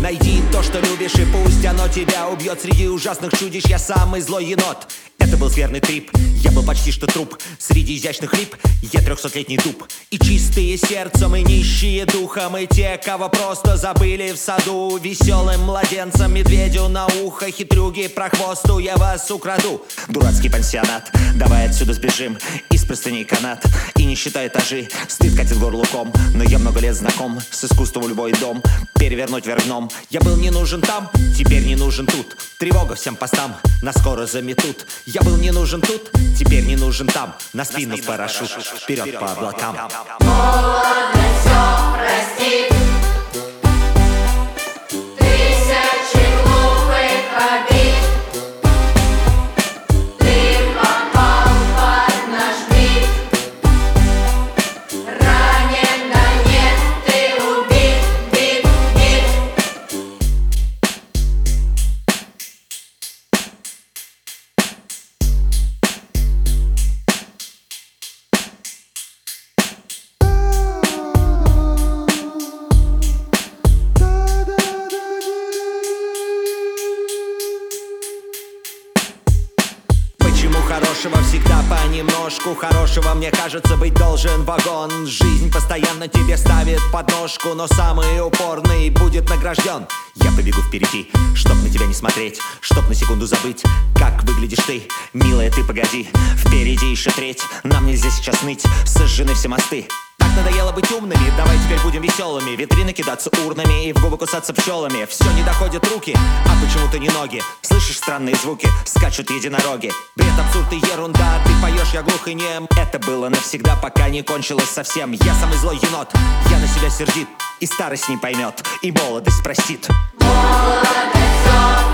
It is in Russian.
Найди то, что любишь, и пусть оно тебя убьет. Среди ужасных чудищ я самый злой енот. Это был скверный трип, я был почти что труп. Среди изящных лип я 300-летний дуб. И чистые сердцем, и нищие духом, и те, кого просто забыли в саду. Веселым младенцам, медведю на ухо, хитрюги про хвосту, я вас украду. Дурацкий пансионат, давай отсюда сбежим. Из простыней канат, и не считай этажи. Стыд катит горлуком, но я много лет знаком с искусством любой дом перевернуть вверх дном. Я был не нужен там, теперь не нужен тут. Тревога всем постам, нас скоро заметут. Я был не нужен тут, теперь не нужен там. На спину в парашют, вперед по облакам. Молодость все простит. Тысячи глупых обид. Ты попал под наш бит. Ранен, да нет, ты убит, бит, бит. Почему хорошего всегда понемножку? Хорошего, мне кажется, быть должен вагон. Жизнь постоянно тебе ставит подножку, но самый упорный будет награжден. Я побегу впереди, чтоб на тебя не смотреть, чтоб на секунду забыть, как выглядишь ты. Милая, ты погоди, впереди еще треть. Нам нельзя сейчас ныть, сожжены все мосты. Так надоело быть умными, давай теперь будем веселыми. Витрины кидаться урнами и в губы кусаться пчелами. Все не доходят руки, а почему-то не ноги. Слышишь странные звуки, скачут единороги. Бред, абсурд и ерунда, ты поешь, я глух и нем. Это было навсегда, пока не кончилось совсем. Я самый злой енот, я на себя сердит. И старость не поймет, и молодость простит. Молодость все